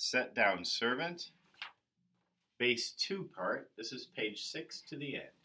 set down servant, base 2 part. This is page 6 to the end.